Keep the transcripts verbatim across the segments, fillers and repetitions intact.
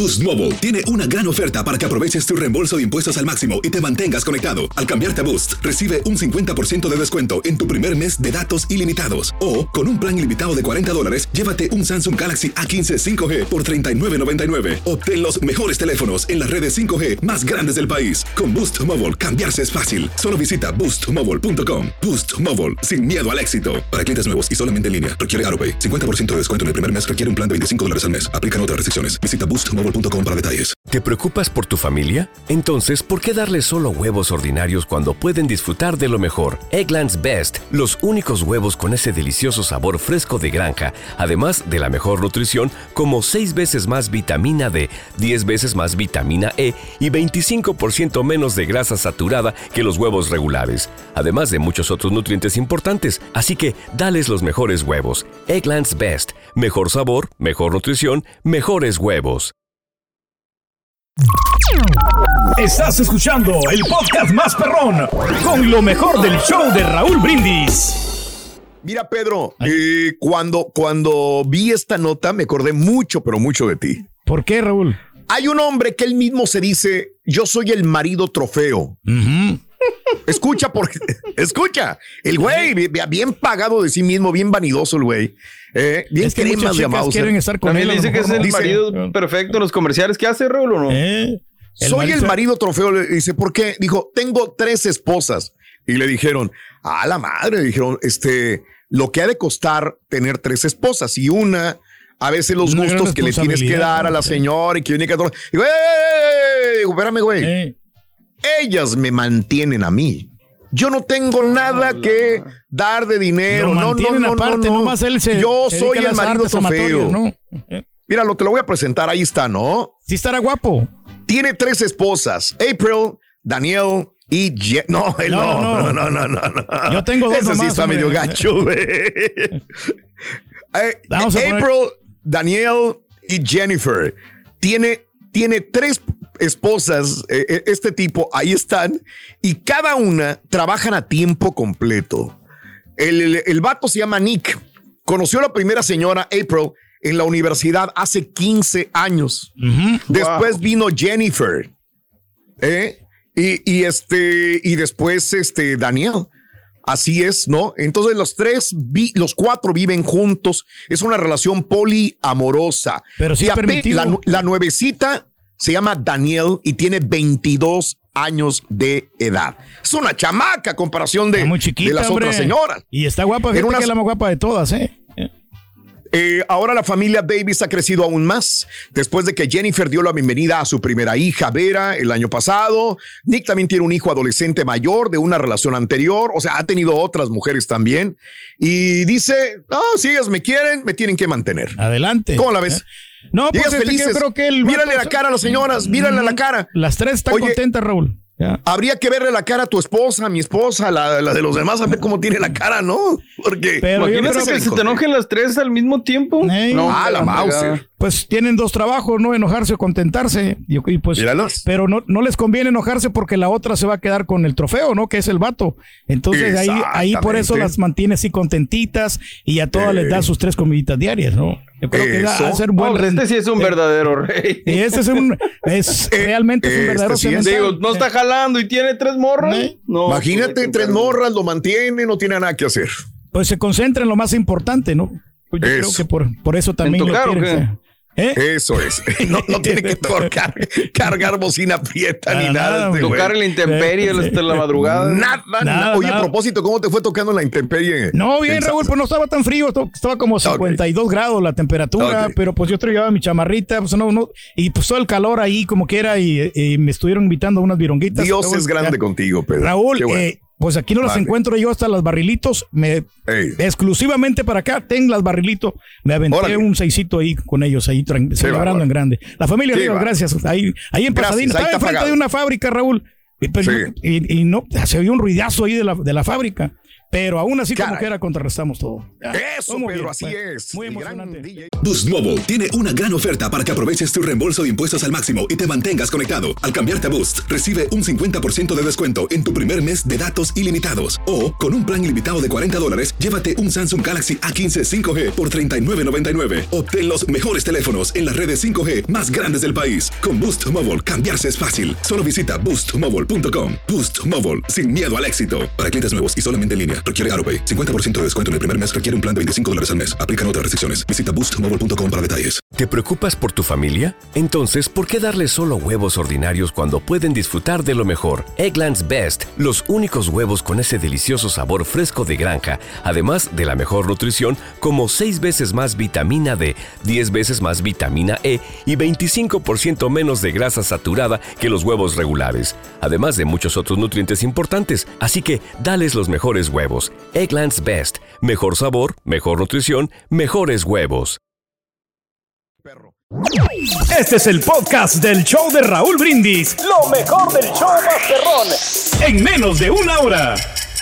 Boost Mobile tiene una gran oferta para que aproveches tu reembolso de impuestos al máximo y te mantengas conectado. Al cambiarte a Boost, recibe un cincuenta por ciento de descuento en tu primer mes de datos ilimitados. O, con un plan ilimitado de cuarenta dólares, llévate un Samsung Galaxy A quince cinco G por treinta y nueve noventa y nueve. Obtén los mejores teléfonos en las redes cinco G más grandes del país. Con Boost Mobile, cambiarse es fácil. Solo visita boost mobile punto com. Boost Mobile, sin miedo al éxito. Para clientes nuevos y solamente en línea, requiere AutoPay. cincuenta por ciento de descuento en el primer mes requiere un plan de veinticinco dólares al mes. Aplican otras restricciones. Visita boost mobile punto com para detalles. ¿Te preocupas por tu familia? Entonces, ¿por qué darles solo huevos ordinarios cuando pueden disfrutar de lo mejor? Eggland's Best, los únicos huevos con ese delicioso sabor fresco de granja, además de la mejor nutrición, como seis veces más vitamina D, diez veces más vitamina E y veinticinco por ciento menos de grasa saturada que los huevos regulares, además de muchos otros nutrientes importantes. Así que, dales los mejores huevos. Eggland's Best, mejor sabor, mejor nutrición, mejores huevos. Estás escuchando el podcast más perrón con lo mejor del show de Raúl Brindis. Mira, Pedro, eh, cuando, cuando vi esta nota me acordé mucho, pero mucho de ti. ¿Por qué, Raúl? Hay un hombre que él mismo se dice, yo soy el marido trofeo. Uh-huh. Escucha, porque, escucha, el güey bien pagado de sí mismo, bien vanidoso el güey. Eh, bien es que muchas chicas quieren estar con También él. También dice que es el dice, marido perfecto en los comerciales. ¿Qué hace, Raúl, o no? Eh, el soy marido... el marido trofeo. Le dice, ¿por qué? Dijo, tengo tres esposas. Y le dijeron, a la madre, le dijeron, este, lo que ha de costar tener tres esposas y una... A veces los Una gustos que le tienes que dar a la señora y que viene que... Digo, ¡eh! Digo, espérame, güey. Eh. Ellas me mantienen a mí. Yo no tengo nada que dar de dinero. No, no, no, aparte, no, no. Él se, Yo se soy el marido trofeo. ¿No? Mira, lo te lo voy a presentar. Ahí está, ¿no? Sí estará guapo. Tiene tres esposas. April, Daniel y... Je- no, él no no no. no, no, no, no. Yo tengo dos Ese sí está medio gacho, güey. eh, April... Poner... Daniel y Jennifer. Tiene, tiene tres esposas, eh, este tipo, ahí están, y cada una trabajan a tiempo completo. El, el, el vato se llama Nick. Conoció a la primera señora, April, en la universidad hace quince años. Uh-huh. Después wow. vino Jennifer. ¿eh? Y, y, este, y después este, Daniel. Así es, ¿no? Entonces los tres, vi, los cuatro viven juntos. Es una relación poliamorosa. Pero sí es permitido. La, la nuevecita se llama Daniel y tiene veintidós años de edad. Es una chamaca a comparación de, muy chiquita, de las hombre. otras señoras. Y está guapa, fíjate una... que es la más guapa de todas, ¿eh? Eh, ahora la familia Davis ha crecido aún más después de que Jennifer dio la bienvenida a su primera hija, Vera, el año pasado. Nick también tiene un hijo adolescente mayor de una relación anterior, o sea, ha tenido otras mujeres también. Y dice, no, si ellas me quieren, me tienen que mantener. Adelante. ¿Cómo la ves? ¿Eh? No, pues este que yo creo que el mírale la cara a las señoras, mírale mm, la cara. Las tres están Oye, contentas, Raúl. Ya. Habría que verle la cara a tu esposa, a mi esposa, la, la de los demás, a ver cómo tiene la cara, ¿no? Porque pero imagínate que, que se te enojen las tres al mismo tiempo. Hey, no, ah, la Mauser. Pues tienen dos trabajos, ¿no? Enojarse o contentarse. Y, y pues, Míralos. Pero no, no les conviene enojarse porque la otra se va a quedar con el trofeo, ¿no? Que es el vato. Entonces ahí, ahí por eso las mantiene así contentitas y a todas eh. les da sus tres comiditas diarias, ¿no? Yo creo que va a ser buen. Oh, este sí es un eh, verdadero rey. Y este es un, es eh, realmente es un verdadero este sí Digo, no está jalando y tiene tres morras. ¿Eh? No, Imagínate, tres morras, lo mantiene, no tiene nada que hacer. Pues se concentra en lo más importante, ¿no? Pues yo eso. creo que por, por eso también lo quieren. ¿Eh? Eso es. No, no tiene que tocar, cargar bocina prieta ni nada. nada tocar en la intemperie sí, hasta la madrugada. Nada, nada. nada Oye, nada. a propósito, ¿cómo te fue tocando en la intemperie? No, bien, Raúl, pues no estaba tan frío. Estaba como cincuenta y dos okay. grados la temperatura, okay. pero pues yo traía mi chamarrita, pues no, no, y pues todo el calor ahí como que era y, y me estuvieron invitando a unas vironguitas. Dios Raúl, es grande ya. contigo, Pedro. Raúl, bueno. eh, pues aquí no las vale. encuentro yo hasta las barrilitos. Me, exclusivamente para acá, ten las barrilitos. Me aventé Órale. un seisito ahí con ellos, ahí tra- celebrando va, en grande. La familia Rivas, gracias. Ahí, ahí en Pasadena. Estaba enfrente de una fábrica, Raúl. Y, pues, sí. y, y no, se vio un ruidazo ahí de la, de la fábrica. Pero aún así, Caray. como quiera, contrarrestamos todo. Ya. Eso, Pedro, bien, así pues, es. Muy emocionante. Boost Mobile tiene una gran oferta para que aproveches tu reembolso de impuestos al máximo y te mantengas conectado. Al cambiarte a Boost, recibe un cincuenta por ciento de descuento en tu primer mes de datos ilimitados. O, con un plan ilimitado de cuarenta dólares, llévate un Samsung Galaxy A quince cinco G por treinta y nueve noventa y nueve. Obtén los mejores teléfonos en las redes cinco G más grandes del país. Con Boost Mobile, cambiarse es fácil. Solo visita boost mobile punto com. Boost Mobile, sin miedo al éxito. Para clientes nuevos y solamente en línea. Requiere AutoPay. cincuenta por ciento de descuento en el primer mes. Requiere un plan de veinticinco dólares al mes. Aplican otras restricciones. Visita boost mobile punto com para detalles. ¿Te preocupas por tu familia? Entonces, ¿por qué darles solo huevos ordinarios cuando pueden disfrutar de lo mejor? Eggland's Best, los únicos huevos con ese delicioso sabor fresco de granja, además de la mejor nutrición, como seis veces más vitamina D, diez veces más vitamina E y veinticinco por ciento menos de grasa saturada que los huevos regulares, además de muchos otros nutrientes importantes. Así que, dales los mejores huevos. Eggland's Best. Mejor sabor, mejor nutrición, mejores huevos. Este es el podcast del show de Raúl Brindis. Lo mejor del show Masterrón. En menos de una hora.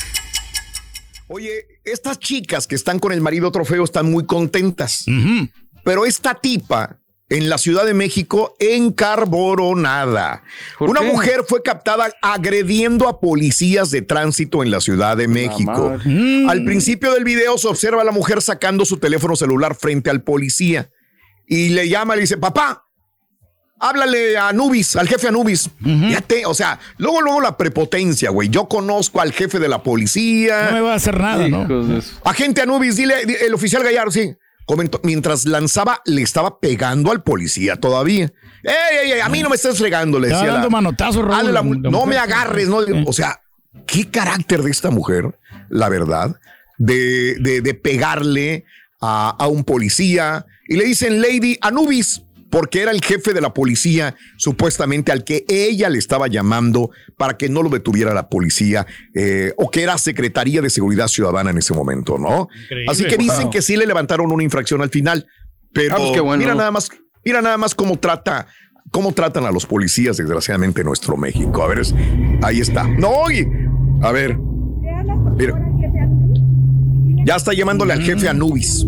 Oye, estas chicas que están con el marido trofeo están muy contentas. Uh-huh. Pero esta tipa en la Ciudad de México encarboronada. Una qué? mujer fue captada agrediendo a policías de tránsito en la Ciudad de México. Mm. Al principio del video se observa a la mujer sacando su teléfono celular frente al policía y le llama y le dice, papá, háblale a Anubis, al jefe Anubis. Uh-huh. Fíjate, o sea, luego, luego la prepotencia, güey. Yo conozco al jefe de la policía. No me va a hacer nada, ¿no? Agente Anubis, dile, el oficial Gallardo, sí. Comentó, mientras lanzaba, le estaba pegando al policía todavía. ¡Ey, ey, ey! A mí no me estás fregando, le decía. Estaba dando manotazos, Raúl. La, la, no me agarres, ¿no? Eh. O sea, qué carácter de esta mujer, la verdad, de, de, de pegarle a, a un policía. Y le dicen Lady Anubis, porque era el jefe de la policía, supuestamente al que ella le estaba llamando para que no lo detuviera la policía, eh, o que era Secretaría de Seguridad Ciudadana en ese momento, ¿no? Increíble. Así que dicen wow. que sí le levantaron una infracción al final, pero ah, pues qué bueno. mira nada más, mira nada más cómo trata, cómo tratan a los policías, desgraciadamente, en nuestro México. A ver, es, ahí está. No, oye, a ver, mira, ya está llamándole al jefe Anubis.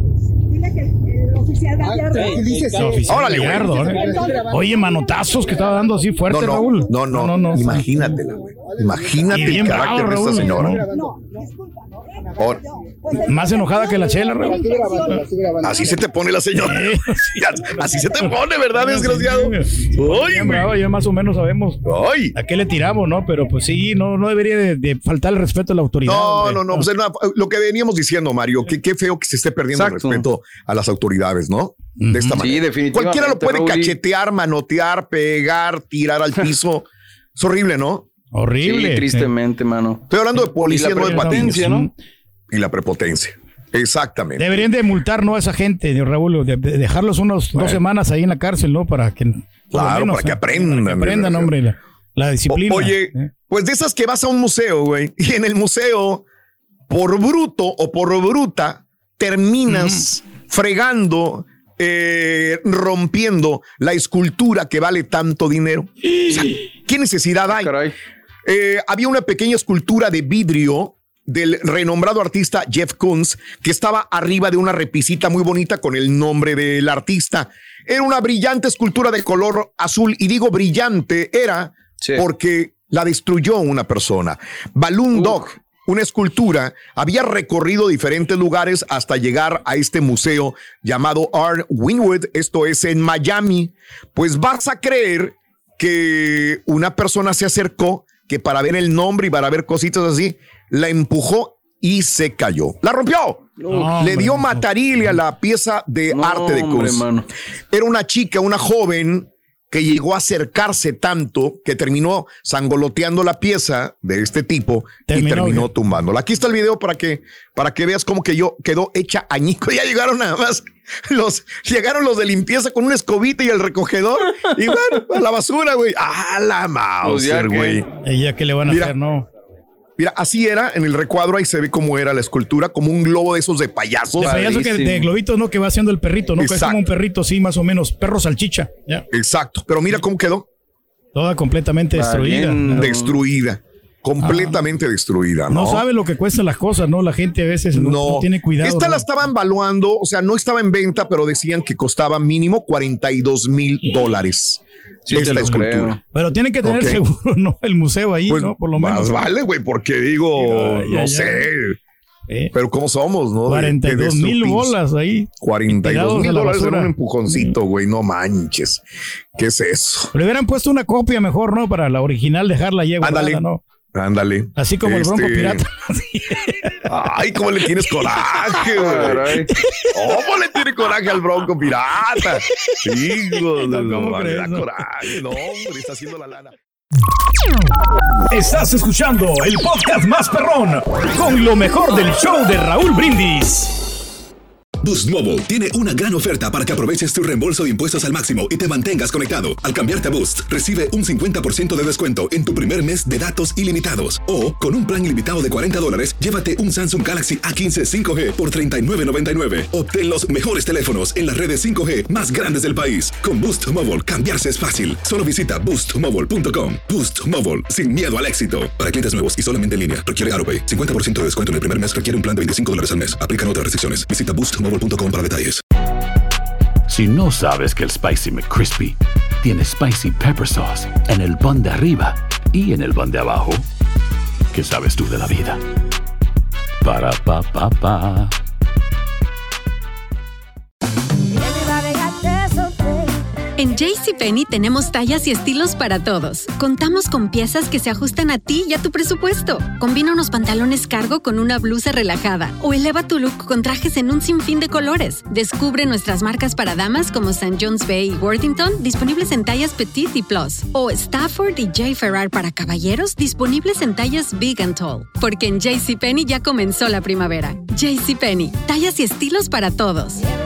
Órale, Gallardo, ¿eh? Oye, manotazos que estaba dando así fuerte, no, no, Raúl. No, no, no, no. Imagínatela, güey. Imagínate el carácter bravo, de esta señora. No, no, Ahora. Más enojada que la Chela, Raúl. Así se te pone la señora. Así se te pone, ¿verdad, desgraciado? Oye, bravo, ya más o menos sabemos Oy. a qué le tiramos, ¿no? Pero pues sí, no, no debería de, de faltar el respeto a la autoridad. No, hombre. no, no. Pues, no, lo que veníamos diciendo, Mario, que qué feo que se esté perdiendo Exacto. el respeto a las autoridades, ¿no? De esta manera. Sí, definitivamente. Cualquiera lo puede Raúl. cachetear, manotear, pegar, tirar al piso. Es horrible, ¿no? Horrible. Sí, tristemente, mano. Estoy hablando de policía, no de prepotencia, ¿no? Y la prepotencia. Exactamente. Deberían de multar, ¿no? A esa gente, de Raúl, de, de dejarlos unos bueno. dos semanas ahí en la cárcel, ¿no? Para que... Claro, menos, para que aprendan. Para que aprendan, hombre, la, la disciplina. O, oye, ¿eh? pues de esas que vas a un museo, güey, y en el museo, por bruto o por bruta, terminas mm. fregando... Eh, rompiendo la escultura que vale tanto dinero. O sea, ¿qué necesidad hay? Eh, había una pequeña escultura de vidrio del renombrado artista Jeff Koons que estaba arriba de una repisita muy bonita con el nombre del artista. Era una brillante escultura de color azul, y digo brillante era sí. porque la destruyó una persona. Balloon uh. Dog, una escultura, había recorrido diferentes lugares hasta llegar a este museo llamado Art Wynwood, esto es en Miami. Pues vas a creer que una persona se acercó, que para ver el nombre y para ver cositas así, la empujó y se cayó. ¡La rompió! No, Le dio hombre, matarile no. a la pieza de no, arte de Koons. Era una chica, una joven, que llegó a acercarse tanto que terminó sangoloteando la pieza de este tipo terminó, y terminó bien. tumbándola. Aquí está el video para que, para que veas cómo que yo quedó hecha añico. Ya llegaron nada más los, llegaron los de limpieza con una escobita y el recogedor y bueno, a la basura, güey. ¡Ah, la Mauser, güey! ¿Ella qué le van a Mira, hacer? No. Mira, así era en el recuadro, ahí se ve cómo era la escultura, como un globo de esos de payasos. De payaso que de globitos, ¿no? Que va haciendo el perrito, ¿no? Que es como un perrito, así más o menos, perro salchicha. ¿Ya? Exacto, pero mira cómo quedó. Toda completamente destruida. ¿no? Destruida. completamente ah, destruida, ¿no? No sabe lo que cuestan las cosas, ¿no? La gente a veces no, no, no tiene cuidado. Esta ¿no? la estaban valuando, o sea, no estaba en venta, pero decían que costaba mínimo cuarenta y dos mil dólares. Sí, esta escultura. Creo. Pero tiene que tener okay. seguro, ¿no? El museo ahí, pues, ¿no? Por lo menos. Más vale, güey, porque digo, ya, ya, no ya. sé. ¿Eh? Pero ¿cómo somos, no? cuarenta y dos mil bolas ahí. cuarenta y dos mil dólares en un empujoncito, güey, no manches. ¿Qué es eso? Le hubieran puesto una copia mejor, ¿no? Para la original, dejarla ahí guardada, ¿no? Ándale. Así como este... el Bronco Pirata. Ay, cómo le tienes coraje, güey. ¿Cómo le tiene coraje al Bronco Pirata? Hijo, no, no, no le da coraje. No, hombre, está haciendo la lana. Estás escuchando el podcast más perrón con lo mejor del show de Raúl Brindis. Boost Mobile tiene una gran oferta para que aproveches tu reembolso de impuestos al máximo y te mantengas conectado. Al cambiarte a Boost, recibe un cincuenta por ciento de descuento en tu primer mes de datos ilimitados. O, con un plan ilimitado de cuarenta dólares, llévate un Samsung Galaxy A quince cinco G por treinta y nueve noventa y nueve. Obtén los mejores teléfonos en las redes cinco G más grandes del país. Con Boost Mobile, cambiarse es fácil. Solo visita boost mobile punto com. Boost Mobile, sin miedo al éxito. Para clientes nuevos y solamente en línea, requiere AutoPay. cincuenta por ciento de descuento en el primer mes requiere un plan de veinticinco dólares al mes. Aplican otras restricciones. Visita boost mobile punto com para detalles. Si no sabes que el Spicy McCrispy tiene Spicy Pepper Sauce en el pan de arriba y en el pan de abajo, ¿qué sabes tú de la vida? Para, pa, pa, pa. En JCPenney tenemos tallas y estilos para todos. Contamos con piezas que se ajustan a ti y a tu presupuesto. Combina unos pantalones cargo con una blusa relajada o eleva tu look con trajes en un sinfín de colores. Descubre nuestras marcas para damas como Saint John's Bay y Worthington, disponibles en tallas Petite y Plus. O Stafford y J. Ferrar para caballeros, disponibles en tallas Big and Tall. Porque en JCPenney ya comenzó la primavera. JCPenney, tallas y estilos para todos.